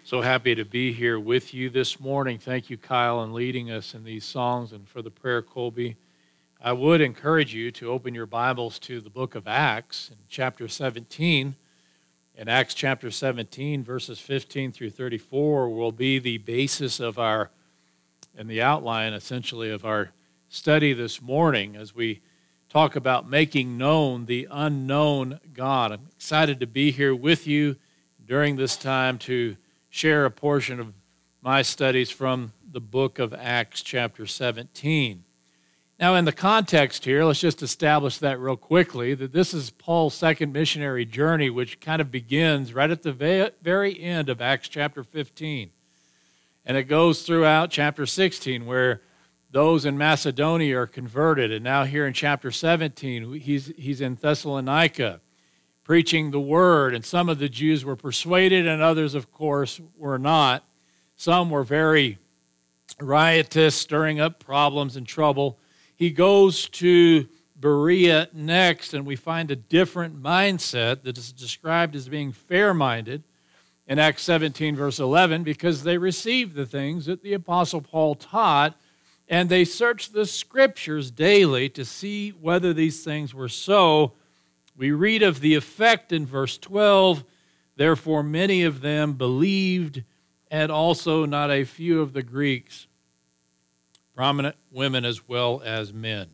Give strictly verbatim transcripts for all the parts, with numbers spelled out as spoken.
So happy to be here with you this morning. Thank you, Kyle, in leading us in these songs and for the prayer, Colby. I would encourage you to open your Bibles to the book of Acts in chapter seventeen. In Acts chapter seventeen, verses fifteen through thirty-four will be the basis of our, and the outline essentially of our study this morning as we talk about making known the unknown God. I'm excited to be here with you during this time to share a portion of my studies from the book of Acts chapter seventeen. Now, in the context here, let's just establish that real quickly, that this is Paul's second missionary journey, which kind of begins right at the very end of Acts chapter fifteen. And it goes throughout chapter sixteen, where those in Macedonia are converted. And now here in chapter seventeen, he's, he's in Thessalonica, preaching the word, and some of the Jews were persuaded, and others, of course, were not. Some were very riotous, stirring up problems and trouble. He goes to Berea next, and we find a different mindset that is described as being fair-minded in Acts seventeen, verse eleven, because they received the things that the Apostle Paul taught, and they searched the Scriptures daily to see whether these things were so. We read of the effect in verse twelve, therefore many of them believed, and also not a few of the Greeks, prominent women as well as men.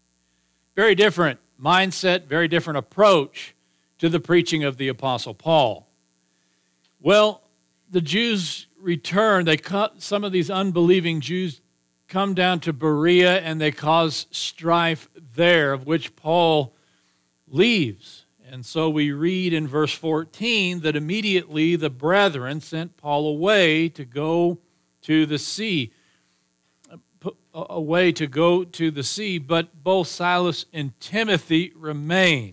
Very different mindset, very different approach to the preaching of the Apostle Paul. Well, the Jews return. They cut, some of these unbelieving Jews come down to Berea, and they cause strife there, of which Paul leaves. And so we read in verse fourteen that immediately the brethren sent Paul away to go to the sea, away to go to the sea, but both Silas and Timothy remained.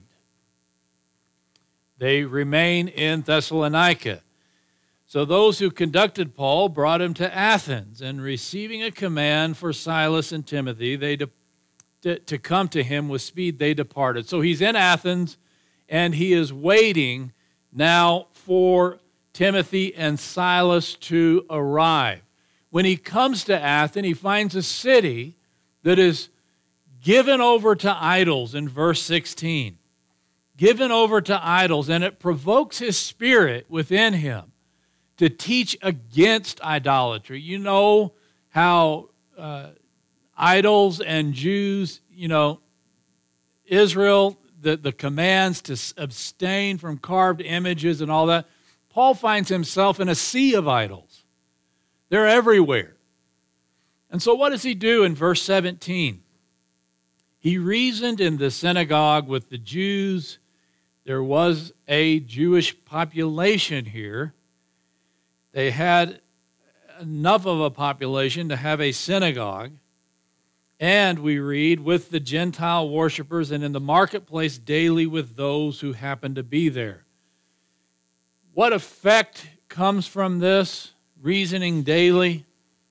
They remain in Thessalonica. So those who conducted Paul brought him to Athens, and receiving a command for Silas and Timothy, they de- to, to come to him with speed, they departed. So he's in Athens, and he is waiting now for Timothy and Silas to arrive. When he comes to Athens, he finds a city that is given over to idols in verse sixteen. Given over to idols, and it provokes his spirit within him to teach against idolatry. You know how uh, idols and Jews, you know, Israel, the, the commands to abstain from carved images and all that. Paul finds himself in a sea of idols. They're everywhere. And so what does he do in verse seventeen? He reasoned in the synagogue with the Jews. There was a Jewish population here. They had enough of a population to have a synagogue. And we read, with the Gentile worshipers and in the marketplace daily with those who happen to be there. What effect comes from this? Reasoning daily,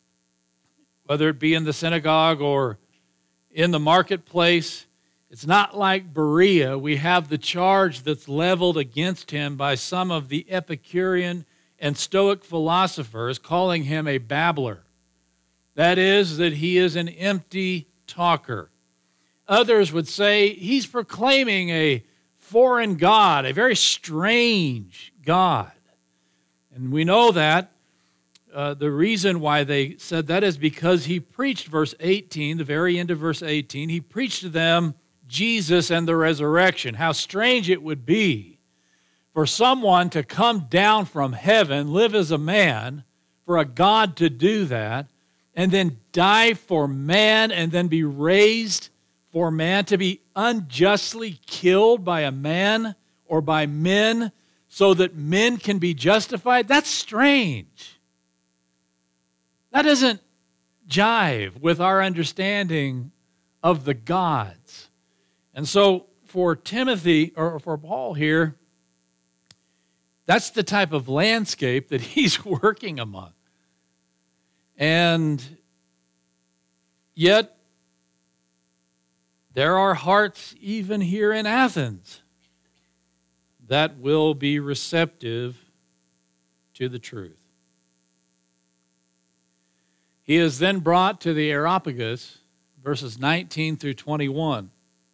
whether it be in the synagogue or in the marketplace. It's not like Berea. We have the charge that's leveled against him by some of the Epicurean and Stoic philosophers, calling him a babbler. That is, that he is an empty talker. Others would say he's proclaiming a foreign god, a very strange God. And we know that. Uh, the reason why they said that is because he preached, verse eighteen, the very end of verse eighteen, he preached to them Jesus and the resurrection. How strange it would be for someone to come down from heaven, live as a man, for a God to do that, and then die for man, and then be raised for man, to be unjustly killed by a man or by men so that men can be justified. That's strange. That doesn't jive with our understanding of the gods. And so for Timothy, or for Paul here, that's the type of landscape that he's working among. And yet, there are hearts even here in Athens that will be receptive to the truth. He is then brought to the Areopagus, verses nineteen through twenty-one.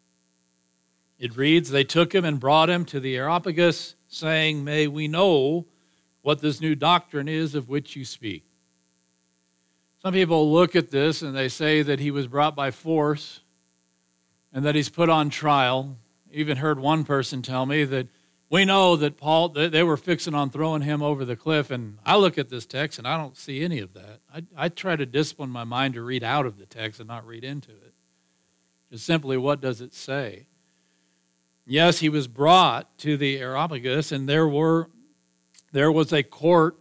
It reads, they took him and brought him to the Areopagus, saying, may we know what this new doctrine is of which you speak. Some people look at this and they say that he was brought by force and that he's put on trial. I even heard one person tell me that we know that Paul, they were fixing on throwing him over the cliff, and I look at this text and I don't see any of that. I, I try to discipline my mind to read out of the text and not read into it. Just simply, what does it say? Yes, he was brought to the Areopagus, and there were there was a court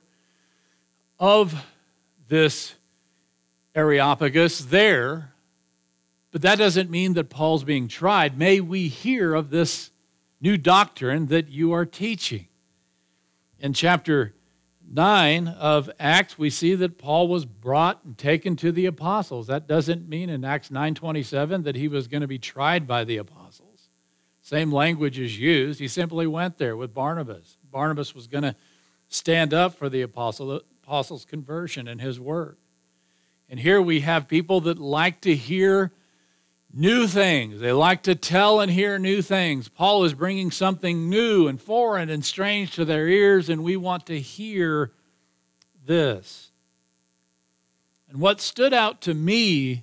of this Areopagus there, but that doesn't mean that Paul's being tried. May we hear of this new doctrine that you are teaching. In chapter nine of Acts, we see that Paul was brought and taken to the apostles. That doesn't mean in Acts nine twenty-seven that he was going to be tried by the apostles. Same language is used. He simply went there with Barnabas. Barnabas was going to stand up for the apostle, apostles' conversion and his work. And here we have people that like to hear new things. They like to tell and hear new things. Paul is bringing something new and foreign and strange to their ears, and we want to hear this. And what stood out to me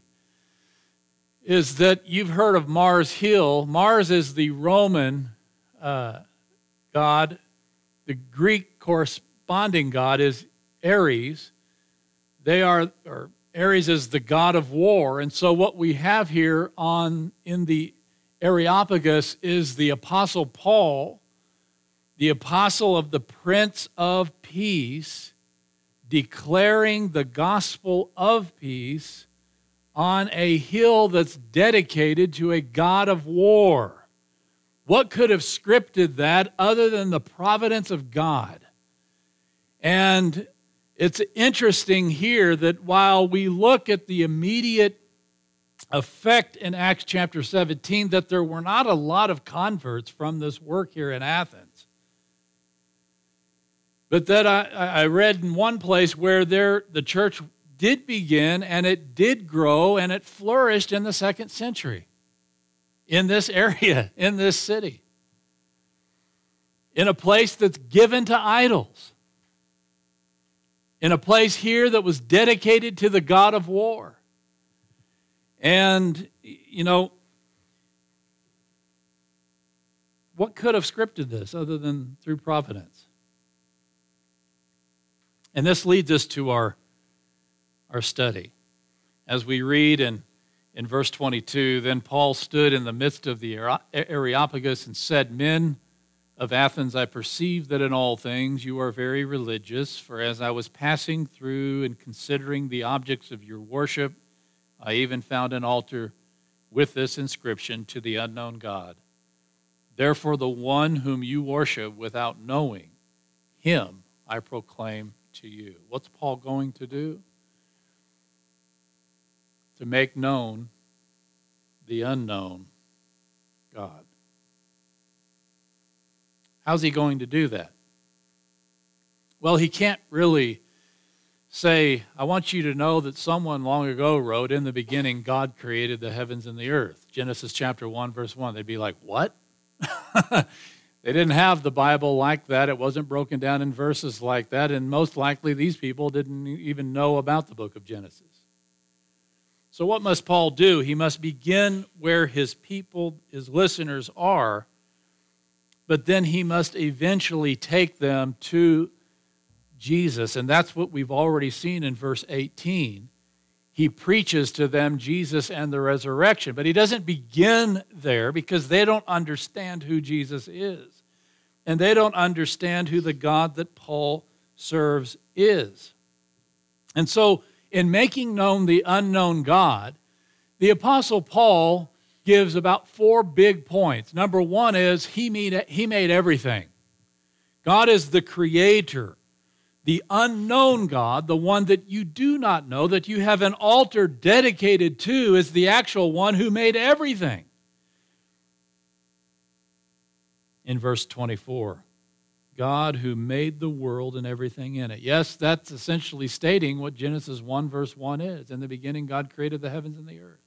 is that you've heard of Mars Hill. Mars is the Roman uh, god. The Greek corresponding god is Ares. They are, or Ares is the god of war. And so what we have here on in the Areopagus is the Apostle Paul, the apostle of the Prince of Peace, declaring the gospel of peace on a hill that's dedicated to a god of war. What could have scripted that other than the providence of God? And it's interesting here that while we look at the immediate effect in Acts chapter seventeen, that there were not a lot of converts from this work here in Athens. But that I, I read in one place where there the church did begin, and it did grow, and it flourished in the second century in this area, in this city, in a place that's given to idols, in a place here that was dedicated to the god of war. And, you know, what could have scripted this other than through providence? And this leads us to our our study. As we read in, in verse twenty-two, then Paul stood in the midst of the Areopagus and said, men of Athens, I perceive that in all things you are very religious, for as I was passing through and considering the objects of your worship, I even found an altar with this inscription, to the unknown God. Therefore the one whom you worship without knowing, him I proclaim to you. What's Paul going to do? To make known the unknown God. How's he going to do that? Well, he can't really say, I want you to know that someone long ago wrote, in the beginning God created the heavens and the earth. Genesis chapter one, verse one. They'd be like, what? They didn't have the Bible like that. It wasn't broken down in verses like that. And most likely these people didn't even know about the book of Genesis. So what must Paul do? He must begin where his people, his listeners are, but then he must eventually take them to Jesus. And that's what we've already seen in verse eighteen. He preaches to them Jesus and the resurrection, but he doesn't begin there because they don't understand who Jesus is. And they don't understand who the God that Paul serves is. And so, in making known the unknown God, the Apostle Paul gives about four big points. Number one is he made, he made everything. God is the creator, the unknown God, the one that you do not know, that you have an altar dedicated to, is the actual one who made everything. In verse twenty-four, God who made the world and everything in it. Yes, that's essentially stating what Genesis one verse one is. In the beginning, God created the heavens and the earth.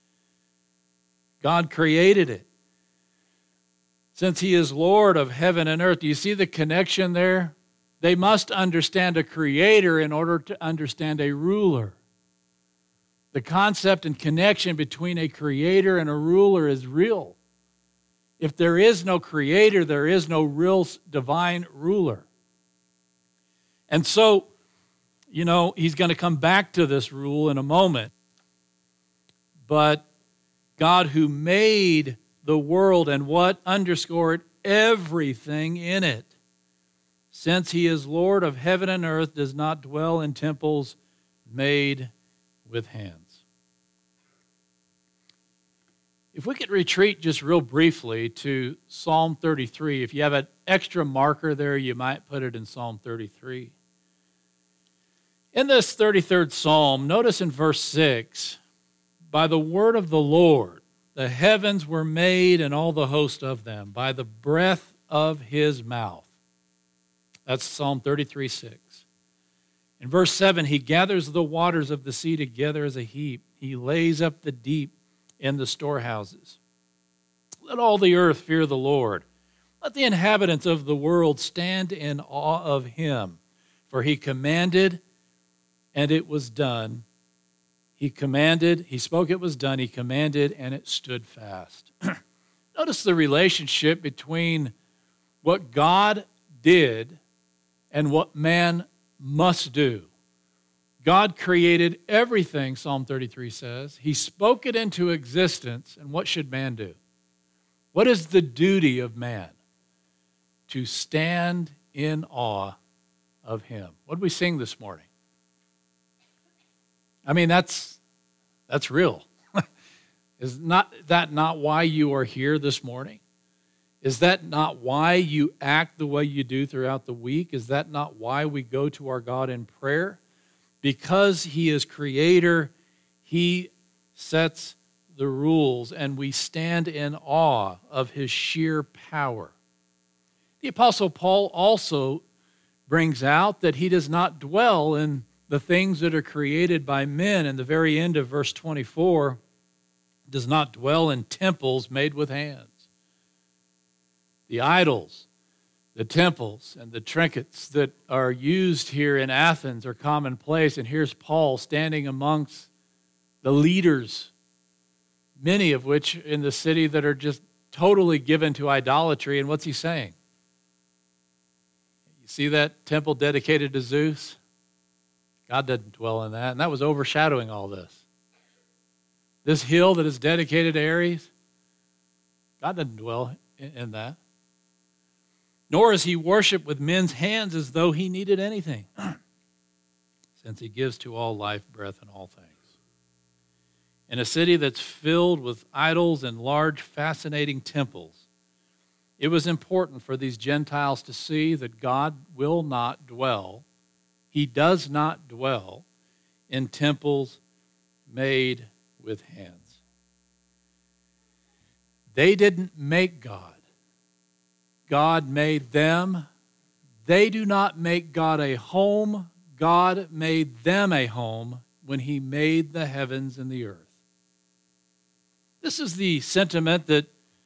God created it. Since he is Lord of heaven and earth, do you see the connection there? They must understand a creator in order to understand a ruler. The concept and connection between a creator and a ruler is real. If there is no creator, there is no real divine ruler. And so, you know, he's going to come back to this rule in a moment. But God who made the world and what underscored everything in it, since he is Lord of heaven and earth, does not dwell in temples made with hands. If we could retreat just real briefly to Psalm thirty-three. If you have an extra marker there, you might put it in Psalm thirty-three. In this thirty-third Psalm, notice in verse six, by the word of the Lord, the heavens were made and all the host of them, by the breath of his mouth. That's Psalm thirty-three, six. In verse seven, he gathers the waters of the sea together as a heap. He lays up the deep in the storehouses. Let all the earth fear the Lord. Let the inhabitants of the world stand in awe of him. For he commanded, and it was done. He commanded, he spoke, it was done. He commanded, and it stood fast. Notice the relationship between what God did and what man must do. God created everything, Psalm thirty-three says. He spoke it into existence, and what should man do? What is the duty of man? To stand in awe of him. What did we sing this morning? I mean, that's that's real. Is not that not why you are here this morning? Is that not why you act the way you do throughout the week? Is that not why we go to our God in prayer? Because he is creator, he sets the rules, and we stand in awe of his sheer power. The Apostle Paul also brings out that he does not dwell in the things that are created by men. In the very end of verse twenty-four, does not dwell in temples made with hands. The idols, the temples, and the trinkets that are used here in Athens are commonplace. And here's Paul standing amongst the leaders, many of which in the city that are just totally given to idolatry. And what's he saying? You see that temple dedicated to Zeus? God doesn't dwell in that. And that was overshadowing all this. This hill that is dedicated to Ares, God doesn't dwell in, in that. Nor is he worshipped with men's hands as though he needed anything, since he gives to all life, breath, and all things. In a city that's filled with idols and large, fascinating temples, it was important for these Gentiles to see that God will not dwell, he does not dwell in temples made with hands. They didn't make God. God made them. They do not make God a home. God made them a home when he made the heavens and the earth. This is the sentiment that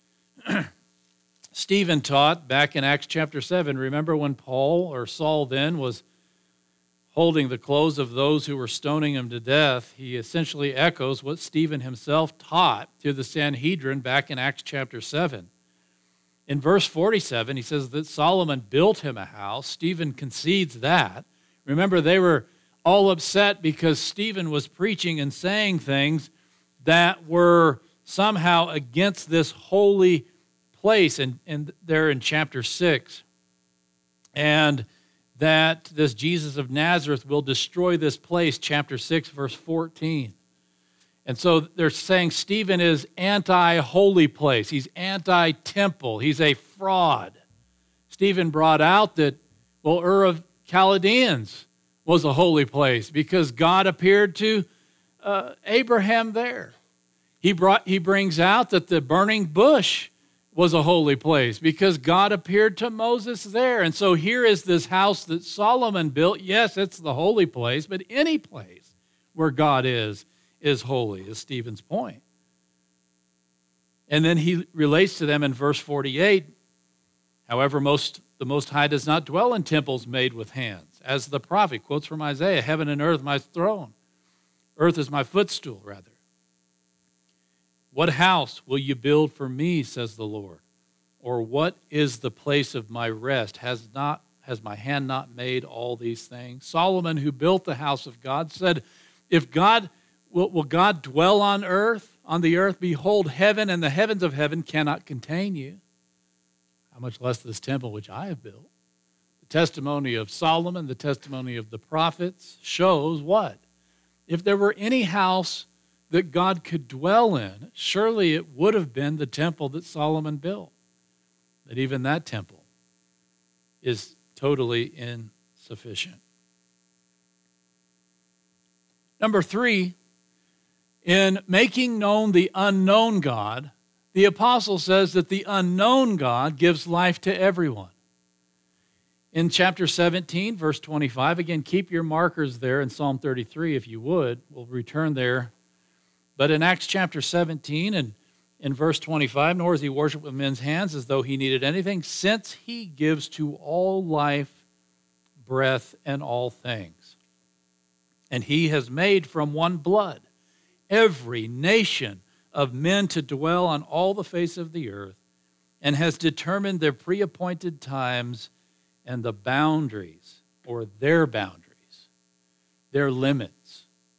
Stephen taught back in Acts chapter seven. Remember when Paul, or Saul then, was holding the clothes of those who were stoning him to death? He essentially echoes what Stephen himself taught to the Sanhedrin back in Acts chapter seven. In verse forty-seven, he says that Solomon built him a house. Stephen concedes that. Remember, they were all upset because Stephen was preaching and saying things that were somehow against this holy place, and, and there in chapter six. And that this Jesus of Nazareth will destroy this place, chapter six, verse fourteen. And so they're saying Stephen is anti-holy place. He's anti-temple. He's a fraud. Stephen brought out that, well, Ur of Chaldeans was a holy place because God appeared to uh, Abraham there. He brought. He brings out that the burning bush was a holy place because God appeared to Moses there. And so here is this house that Solomon built. Yes, it's the holy place, but any place where God is, is holy, is Stephen's point. And then he relates to them in verse forty-eight. However, most the Most High does not dwell in temples made with hands. As the prophet quotes from Isaiah, heaven and earth my throne. Earth is my footstool, rather. What house will you build for me, says the Lord? Or what is the place of my rest? Has not has my hand not made all these things? Solomon, who built the house of God, said, if God will, will God dwell on earth, on the earth? Behold, heaven and the heavens of heaven cannot contain you. How much less this temple which I have built? The testimony of Solomon, the testimony of the prophets shows what? If there were any house that God could dwell in, surely it would have been the temple that Solomon built. But even that temple is totally insufficient. Number three, in making known the unknown God, the apostle says that the unknown God gives life to everyone. In chapter seventeen, verse twenty-five, again, keep your markers there in Psalm thirty-three if you would. We'll return there. But in Acts chapter seventeen and in verse twenty-five, nor is he worshipped with men's hands as though he needed anything, since he gives to all life, breath, and all things. And he has made from one blood every nation of men to dwell on all the face of the earth, and has determined their pre-appointed times and the boundaries, or their boundaries, their limits.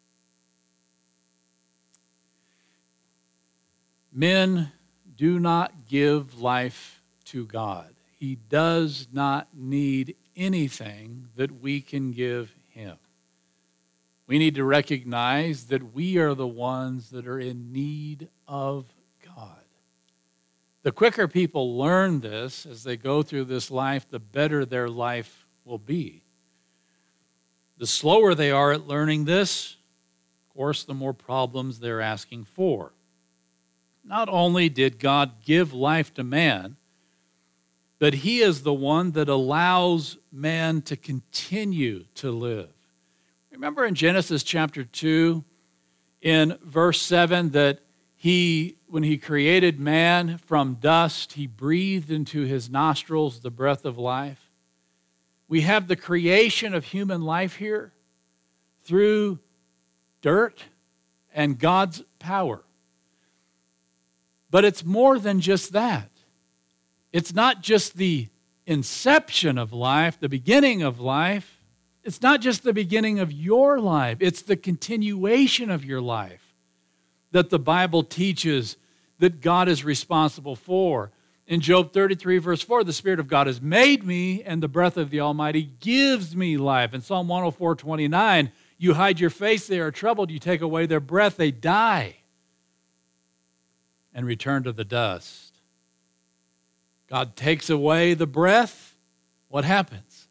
Men do not give life to God. He does not need anything that we can give him. We need to recognize that we are the ones that are in need of God. The quicker people learn this as they go through this life, the better their life will be. The slower they are at learning this, of course, the more problems they're asking for. Not only did God give life to man, but he is the one that allows man to continue to live. Remember in Genesis chapter two, in verse seven, that he, when he created man from dust, he breathed into his nostrils the breath of life. We have the creation of human life here through dirt and God's power. But it's more than just that. It's not just the inception of life, the beginning of life. It's not just the beginning of your life. It's the continuation of your life that the Bible teaches that God is responsible for. In Job thirty-three, verse four, the Spirit of God has made me, and the breath of the Almighty gives me life. In Psalm one oh four, twenty-nine, you hide your face, they are troubled. You take away their breath, they die and return to the dust. God takes away the breath. What happens?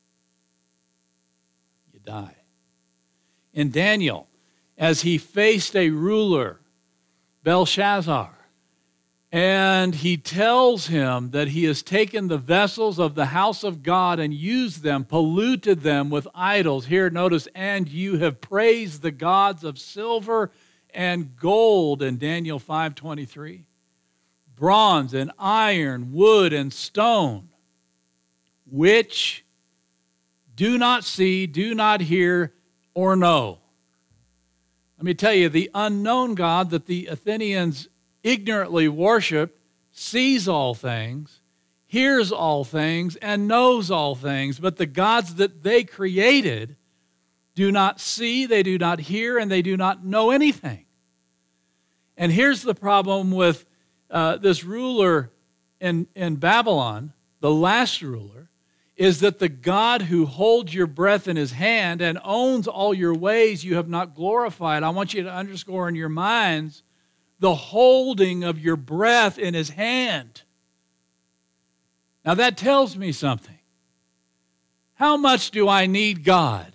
You die. In Daniel, as he faced a ruler, Belshazzar, and he tells him that he has taken the vessels of the house of God and used them, polluted them with idols. Here, notice, and you have praised the gods of silver and gold in Daniel five twenty-three. Bronze and iron, wood and stone, which do not see, do not hear, or know. Let me tell you, the unknown God that the Athenians ignorantly worshiped sees all things, hears all things, and knows all things. But the gods that they created do not see, they do not hear, and they do not know anything. And here's the problem with uh, this ruler in, in Babylon, the last ruler, is that the God who holds your breath in his hand and owns all your ways you have not glorified. I want you to underscore in your minds the holding of your breath in his hand. Now that tells me something. How much do I need God?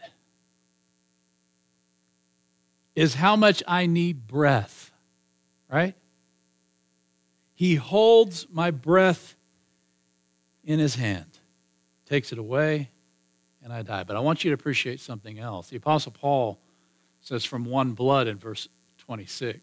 Is how much I need breath, right? He holds my breath in his hand, takes it away, and I die. But I want you to appreciate something else. The Apostle Paul says from one blood in verse twenty-six.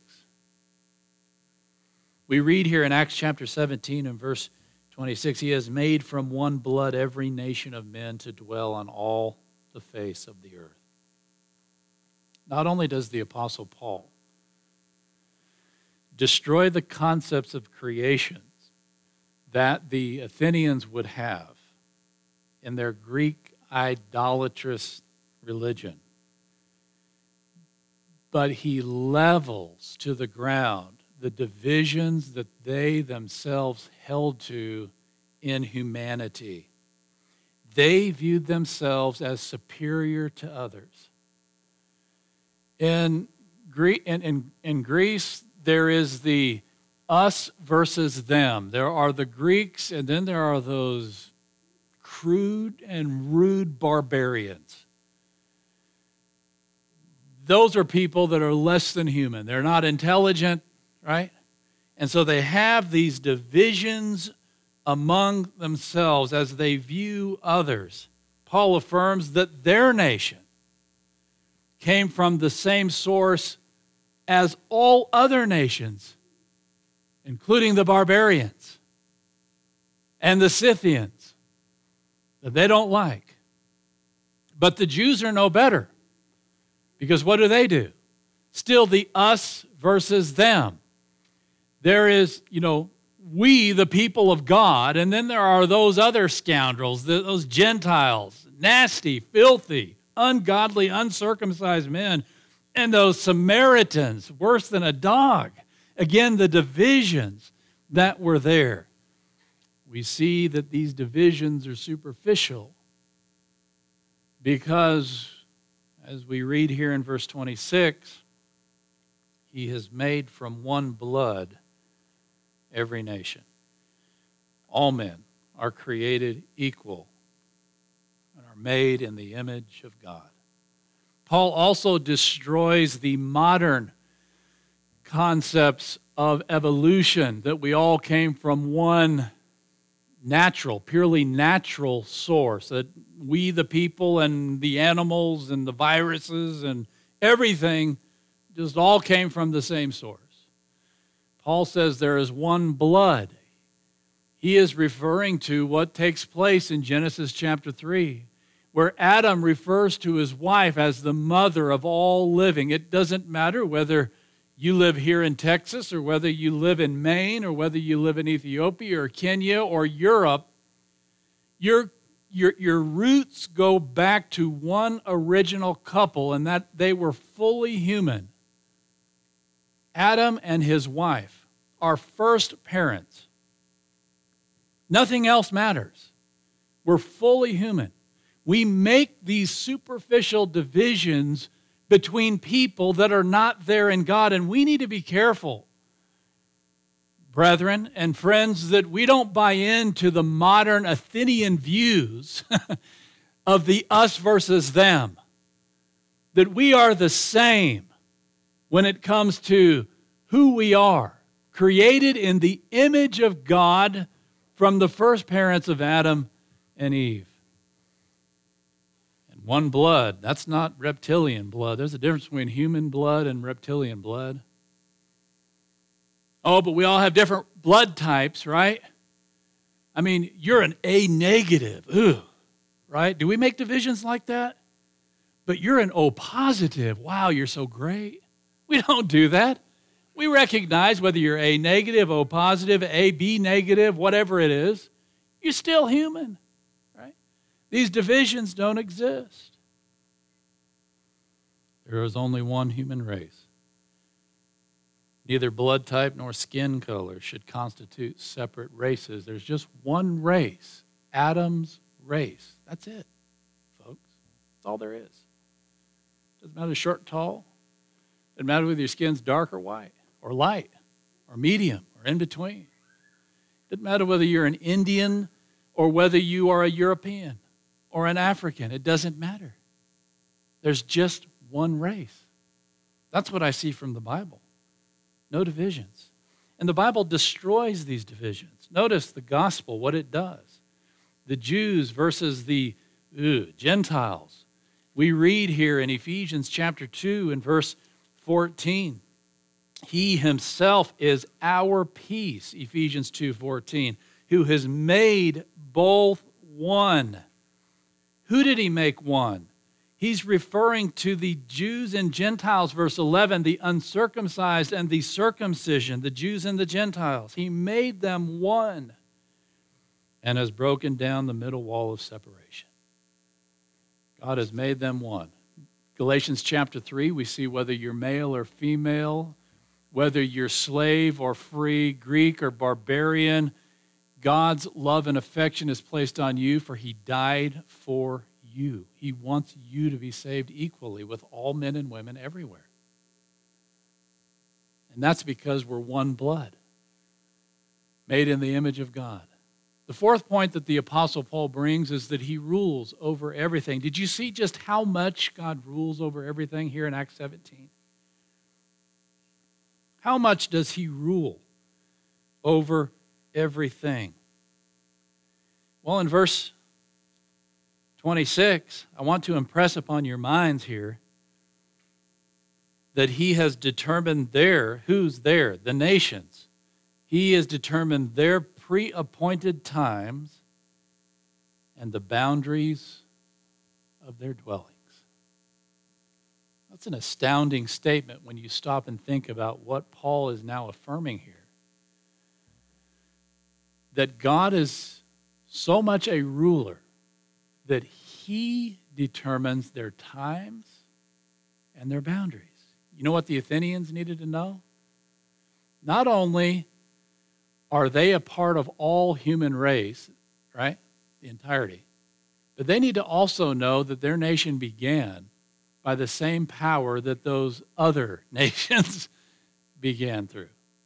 We read here in Acts chapter seventeen and verse twenty-six, he has made from one blood every nation of men to dwell on all the face of the earth. Not only does the Apostle Paul destroy the concepts of creations that the Athenians would have in their Greek idolatrous religion, but he levels to the ground the divisions that they themselves held to in humanity. They viewed themselves as superior to others. In, Gre- in, in, in Greece, there is the us versus them. There are the Greeks, and then there are those crude and rude barbarians. Those are people that are less than human. They're not intelligent, right? And so they have these divisions among themselves as they view others. Paul affirms that their nation came from the same source as all other nations, including the barbarians and the Scythians, that they don't like. But the Jews are no better, because what do they do? Still the us versus them. There is, you know, we, the people of God, and then there are those other scoundrels, those Gentiles, nasty, filthy, ungodly, uncircumcised men, and those Samaritans, worse than a dog. Again, the divisions that were there. We see that these divisions are superficial because, as we read here in verse twenty-six, he has made from one blood every nation. All men are created equal and are made in the image of God. Paul also destroys the modern concepts of evolution, that we all came from one natural, purely natural source, that we, the people and the animals and the viruses and everything just all came from the same source. Paul says there is one blood. He is referring to what takes place in Genesis chapter three, where Adam refers to his wife as the mother of all living. It doesn't matter whether you live here in Texas or whether you live in Maine or whether you live in Ethiopia or Kenya or Europe. Your, your, your roots go back to one original couple, and that they were fully human. Adam and his wife are first parents. Nothing else matters. We're fully human. We make these superficial divisions between people that are not there in God, and we need to be careful, brethren and friends, that we don't buy into the modern Athenian views of the us versus them, that we are the same when it comes to who we are, created in the image of God from the first parents of Adam and Eve. And one blood, that's not reptilian blood. There's a difference between human blood and reptilian blood. Oh, but we all have different blood types, right? I mean, you're an A negative, ooh, right? Do we make divisions like that? But you're an O positive. Wow, you're so great. We don't do that. We recognize whether you're A negative, O positive, A B negative, whatever it is, you're still human, right? These divisions don't exist. There is only one human race. Neither blood type nor skin color should constitute separate races. There's just one race, Adam's race. That's it, folks. That's all there is. Doesn't matter short, tall. Doesn't matter whether your skin's dark or white, or light, or medium, or in between. Doesn't matter whether you're an Indian or whether you are a European or an African. It doesn't matter. There's just one race. That's what I see from the Bible. No divisions. And the Bible destroys these divisions. Notice the gospel, what it does. The Jews versus the ugh, Gentiles. We read here in Ephesians chapter two and verse fourteen. He himself is our peace, Ephesians two fourteen, who has made both one. Who did he make one? He's referring to the Jews and Gentiles, verse eleven, the uncircumcised and the circumcision, the Jews and the Gentiles. He made them one and has broken down the middle wall of separation. God has made them one. Galatians chapter three, we see whether you're male or female, whether you're slave or free, Greek or barbarian, God's love and affection is placed on you, for he died for you. He wants you to be saved equally with all men and women everywhere. And that's because we're one blood, made in the image of God. The fourth point that the Apostle Paul brings is that he rules over everything. Did you see just how much God rules over everything here in Acts seventeen? How much does he rule over everything? Well, in verse twenty-six, I want to impress upon your minds here that he has determined there, who's there? The nations. He has determined their pre-appointed times and the boundaries of their dwellings. That's an astounding statement when you stop and think about what Paul is now affirming here. That God is so much a ruler that he determines their times and their boundaries. You know what the Athenians needed to know? Not only are they a part of all human race, right? The entirety. But they need to also know that their nation began by the same power that those other nations began through.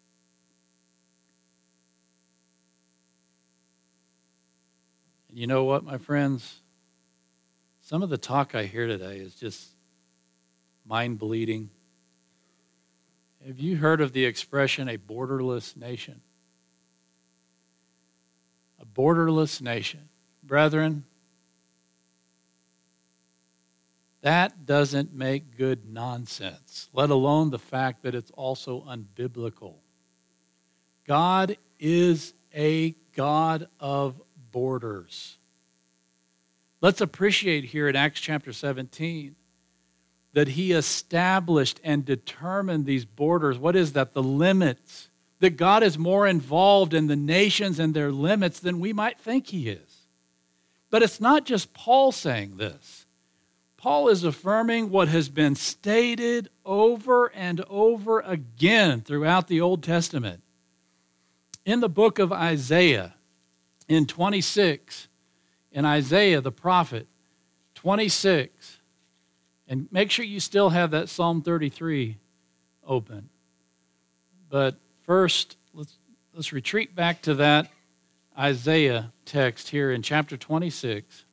And you know what, my friends? Some of the talk I hear today is just mind-bleeding. Have you heard of the expression, a borderless nation? A borderless nation. Brethren, that doesn't make good nonsense, let alone the fact that it's also unbiblical. God is a God of borders. Let's appreciate here in Acts chapter seventeen that he established and determined these borders. What is that? The limits. That God is more involved in the nations and their limits than we might think he is. But it's not just Paul saying this. Paul is affirming what has been stated over and over again throughout the Old Testament. In the book of Isaiah, in twenty-six, in Isaiah the prophet, twenty-six, and make sure you still have that Psalm thirty-three open. But first, let's, let's retreat back to that Isaiah text here in chapter twenty-six.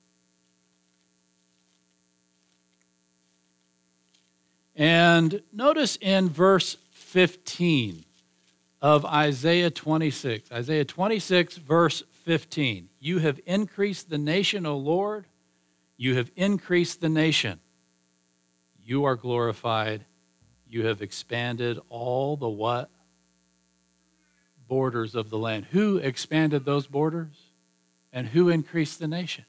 And notice in verse fifteen of Isaiah twenty-six. Isaiah twenty-six, verse fifteen. You have increased the nation, O Lord. You have increased the nation. You are glorified. You have expanded all the what? Borders of the land. Who expanded those borders? And who increased the nation?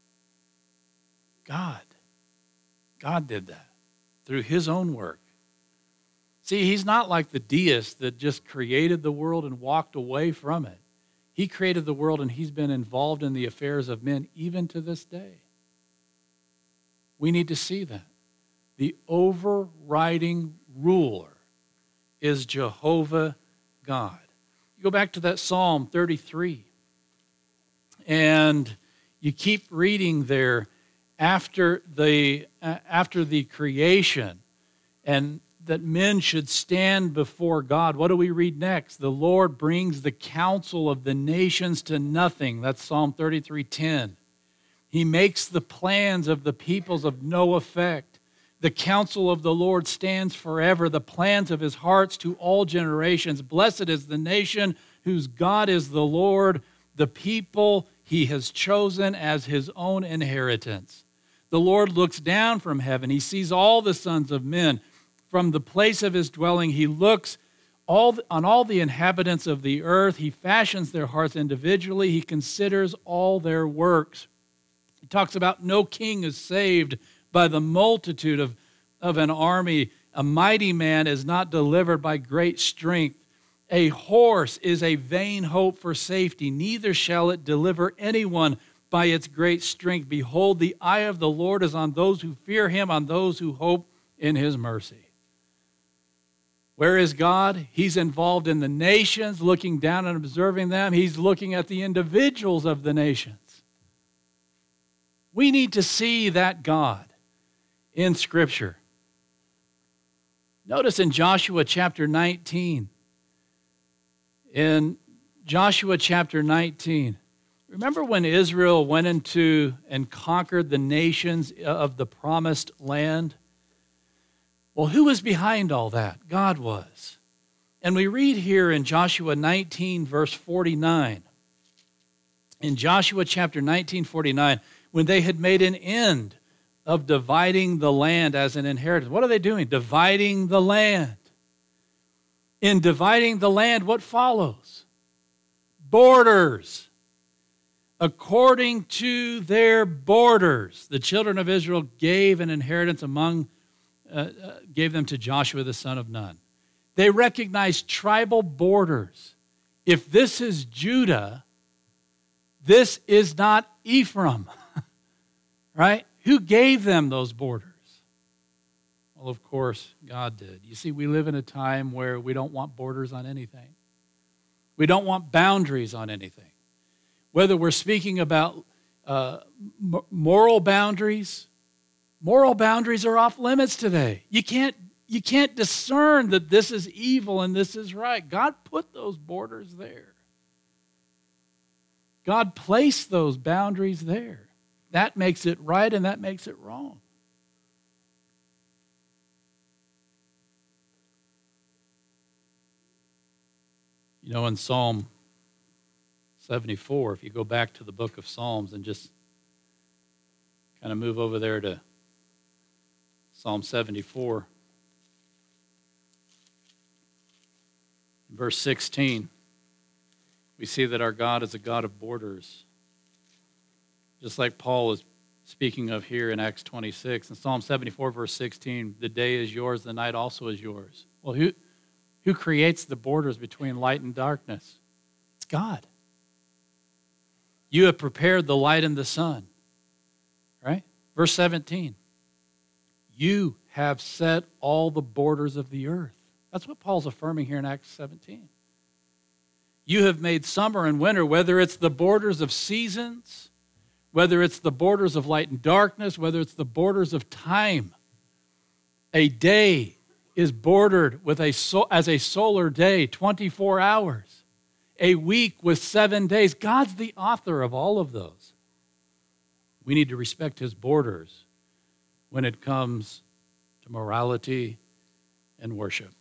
God. God did that through his own work. See, he's not like the deist that just created the world and walked away from it. He created the world and he's been involved in the affairs of men even to this day. We need to see that. The overriding ruler is Jehovah God. You go back to that Psalm thirty-three, and you keep reading there after the, uh, after the creation, and that men should stand before God. What do we read next? The Lord brings the counsel of the nations to nothing. That's Psalm thirty-three ten. He makes the plans of the peoples of no effect. The counsel of the Lord stands forever, the plans of his hearts to all generations. Blessed is the nation whose God is the Lord, the people he has chosen as his own inheritance. The Lord looks down from heaven. He sees all the sons of men. From the place of his dwelling, he looks all on all the inhabitants of the earth. He fashions their hearts individually. He considers all their works. He talks about no king is saved by the multitude of, of an army. A mighty man is not delivered by great strength. A horse is a vain hope for safety. Neither shall it deliver anyone by its great strength. Behold, the eye of the Lord is on those who fear him, on those who hope in his mercy. Where is God? He's involved in the nations, looking down and observing them. He's looking at the individuals of the nations. We need to see that God in Scripture. Notice in Joshua chapter nineteen, in Joshua chapter nineteen, remember when Israel went into and conquered the nations of the promised land? Well, who was behind all that? God was. And we read here in Joshua nineteen, verse forty-nine. In Joshua chapter nineteen, forty-nine, when they had made an end of dividing the land as an inheritance. What are they doing? Dividing the land. In dividing the land, what follows? Borders. According to their borders, the children of Israel gave an inheritance among, uh, uh, gave them to Joshua the son of Nun. They recognized tribal borders. If this is Judah, this is not Ephraim, right? Who gave them those borders? Well, of course, God did. You see, we live in a time where we don't want borders on anything. We don't want boundaries on anything. Whether we're speaking about uh, moral boundaries, moral boundaries are off limits today. You can't, you can't discern that this is evil and this is right. God put those borders there. God placed those boundaries there. That makes it right and that makes it wrong. You know, in Psalm seventy-four, if you go back to the book of Psalms and just kind of move over there to Psalm seventy-four, verse sixteen, we see that our God is a God of borders. Just like Paul is speaking of here in Acts twenty-six. In Psalm seventy-four, verse sixteen, the day is yours, the night also is yours. Well, who, who creates the borders between light and darkness? It's God. You have prepared the light and the sun. Right? Verse seventeen, you have set all the borders of the earth. That's what Paul's affirming here in Acts seventeen. You have made summer and winter, whether it's the borders of seasons, whether it's the borders of light and darkness, whether it's the borders of time. A day is bordered with a so, as a solar day, twenty-four hours. A week with seven days. God's the author of all of those. We need to respect his borders when it comes to morality and worship,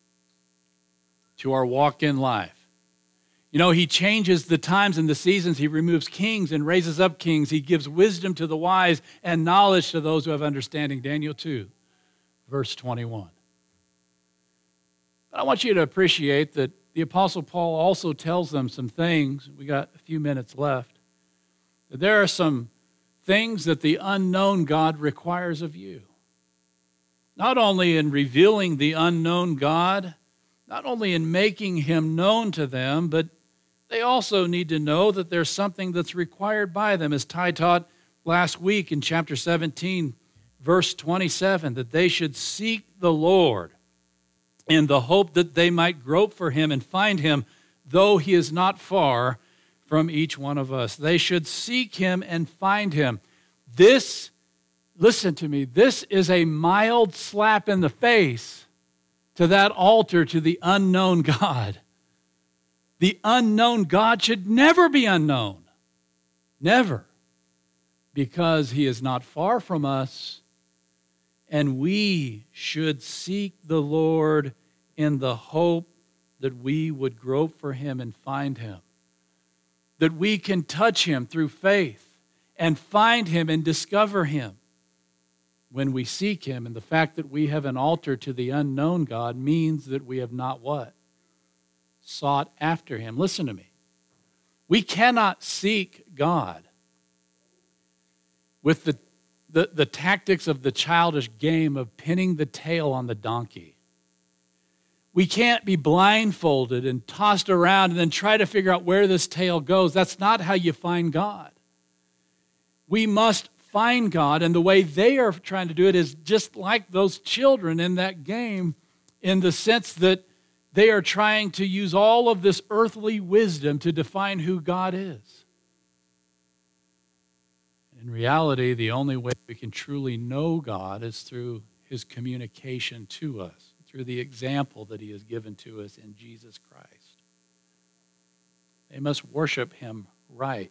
to our walk in life. You know, he changes the times and the seasons. He removes kings and raises up kings. He gives wisdom to the wise and knowledge to those who have understanding. Daniel two, verse twenty-one. But I want you to appreciate that the Apostle Paul also tells them some things. We got a few minutes left. That there are some things that the unknown God requires of you. Not only in revealing the unknown God, not only in making him known to them, but they also need to know that there's something that's required by them, as Ty taught last week in chapter seventeen, verse twenty-seven, that they should seek the Lord in the hope that they might grope for him and find him, though he is not far from each one of us. They should seek him and find him. This, listen to me, this is a mild slap in the face to that altar to the unknown God. The unknown God should never be unknown. Never. Because he is not far from us And we should seek the Lord in the hope that we would grope for him and find him. That we can touch him through faith and find him and discover him when we seek him. And the fact that we have an altar to the unknown God means that we have not what? Sought after him. Listen to me. We cannot seek God with the, the, the tactics of the childish game of pinning the tail on the donkey. We can't be blindfolded and tossed around and then try to figure out where this tail goes. That's not how you find God. We must find God, and the way they are trying to do it is just like those children in that game, in the sense that they are trying to use all of this earthly wisdom to define who God is. In reality, the only way we can truly know God is through his communication to us, through the example that he has given to us in Jesus Christ. They must worship him right.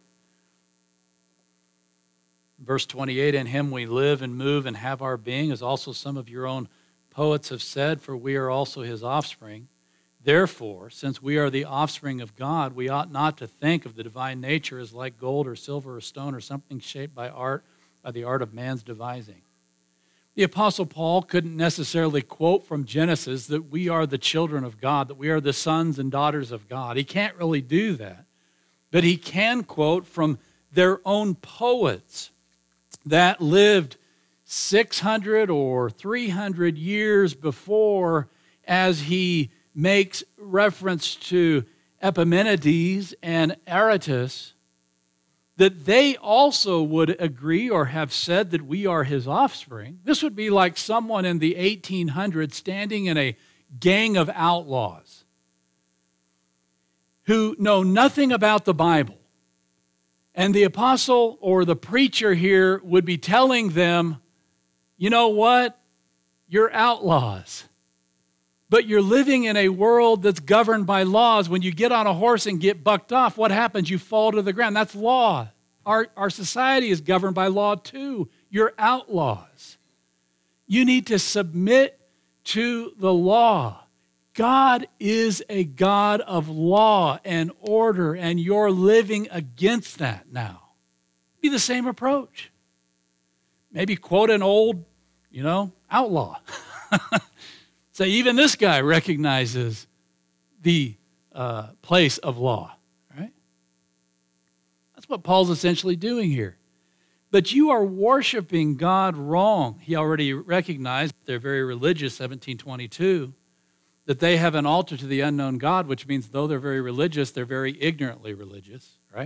Verse twenty-eight, in him we live and move and have our being, as also some of your own poets have said, for we are also his offspring. Therefore, since we are the offspring of God, we ought not to think of the divine nature as like gold or silver or stone or something shaped by art, by the art of man's devising. The Apostle Paul couldn't necessarily quote from Genesis that we are the children of God, that we are the sons and daughters of God. He can't really do that. But he can quote from their own poets that lived six hundred or three hundred years before, as he makes reference to Epimenides and Aratus, that they also would agree or have said that we are his offspring. This would be like someone in the eighteen hundreds standing in a gang of outlaws who know nothing about the Bible. And the apostle or the preacher here would be telling them, you know what? You're outlaws. But you're living in a world that's governed by laws. When you get on a horse and get bucked off, what happens? You fall to the ground. That's law. Our, our society is governed by law too. You're outlaws. You need to submit to the law. God is a God of law and order, and you're living against that now. Be the same approach. Maybe quote an old, you know, outlaw. Say, even this guy recognizes the uh, place of law, right? That's what Paul's essentially doing here. But you are worshiping God wrong. He already recognized they're very religious, seventeen twenty-two, that they have an altar to the unknown God, which means though they're very religious, they're very ignorantly religious, right?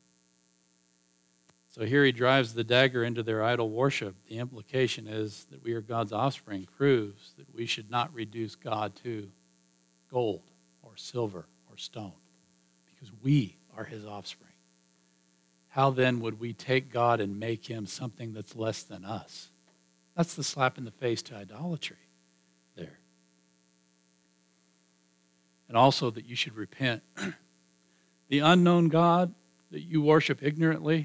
So here he drives the dagger into their idol worship. The implication is that we are God's offspring proves that we should not reduce God to gold or silver or stone, because we are his offspring. How then would we take God and make him something that's less than us? That's the slap in the face to idolatry there. And also that you should repent. The unknown God that you worship ignorantly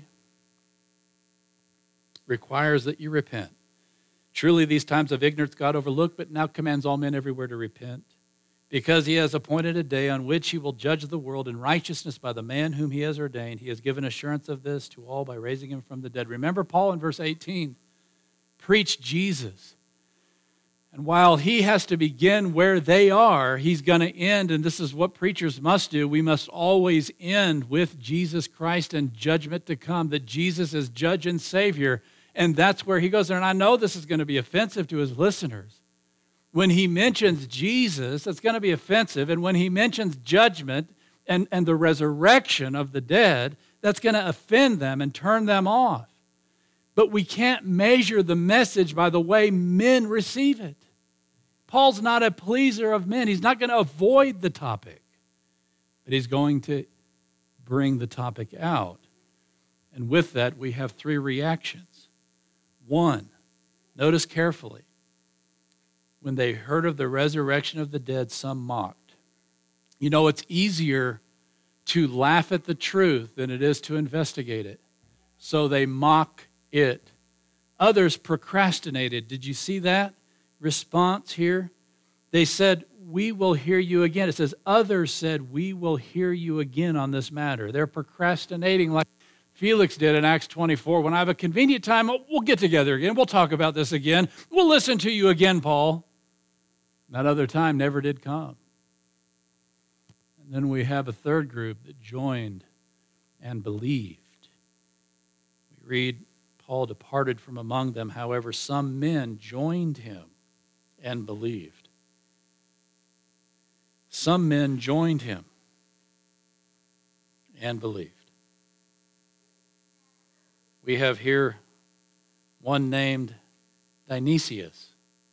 requires that you repent. Truly these times of ignorance God overlooked, but now commands all men everywhere to repent, because he has appointed a day on which he will judge the world in righteousness by the man whom he has ordained. He has given assurance of this to all by raising him from the dead. Remember Paul in verse eighteen preached Jesus. And while he has to begin where they are, he's going to end, and this is what preachers must do. We must always end with Jesus Christ and judgment to come, that Jesus is judge and Savior. And that's where he goes there. And I know this is going to be offensive to his listeners. When he mentions Jesus, it's going to be offensive. And when he mentions judgment and, and the resurrection of the dead, that's going to offend them and turn them off. But we can't measure the message by the way men receive it. Paul's not a pleaser of men. He's not going to avoid the topic, but he's going to bring the topic out. And with that, we have three reactions. One, notice carefully, when they heard of the resurrection of the dead, some mocked. You know, it's easier to laugh at the truth than it is to investigate it. So they mock it Others procrastinated. Did you see that response here? They said, we will hear you again. It says, others said, we will hear you again on this matter. They're procrastinating like Felix did in Acts twenty-four. When I have a convenient time, we'll get together again. We'll talk about this again. We'll listen to you again, Paul. That other time never did come. And then we have a third group that joined and believed. We read, Paul departed from among them. However, some men joined him and believed. Some men joined him and believed. We have here one named Dionysius,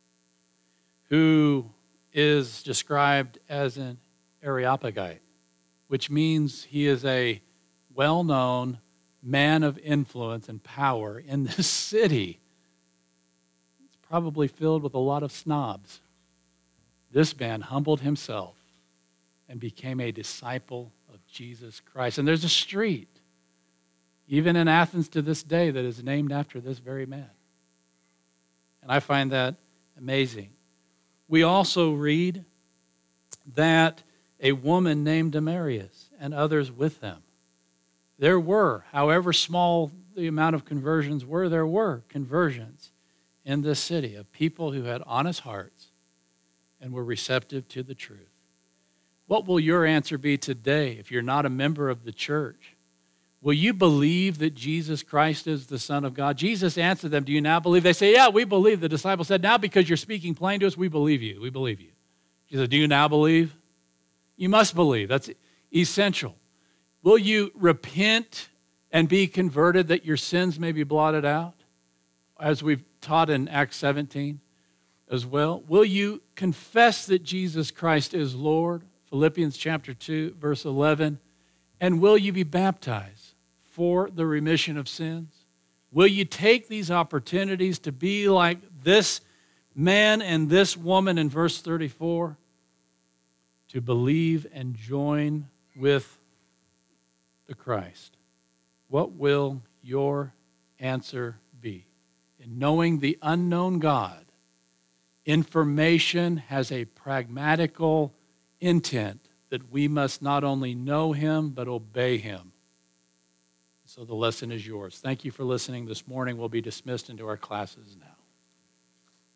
who is described as an Areopagite, which means he is a well-known man of influence and power in this city. It's probably filled with a lot of snobs. This man humbled himself and became a disciple of Jesus Christ. And there's a street, even in Athens to this day, that is named after this very man. And I find that amazing. We also read that a woman named Damaris and others with them. There were, however small the amount of conversions were, there were conversions in this city of people who had honest hearts and were receptive to the truth. What will your answer be today if you're not a member of the church? Will you believe that Jesus Christ is the Son of God? Jesus answered them, do you now believe? They say, yeah, we believe. The disciples said, now because you're speaking plain to us, we believe you. We believe you. He said, do you now believe? You must believe. That's essential. Will you repent and be converted that your sins may be blotted out? As we've taught in Acts seventeen as well. Will you confess that Jesus Christ is Lord? Philippians chapter two, verse eleven. And will you be baptized for the remission of sins? Will you take these opportunities to be like this man and this woman in verse thirty-four? To believe and join with the Christ. What will your answer be? In knowing the unknown God, information has a pragmatical intent that we must not only know him, but obey him. So the lesson is yours. Thank you for listening this morning. We'll be dismissed into our classes now.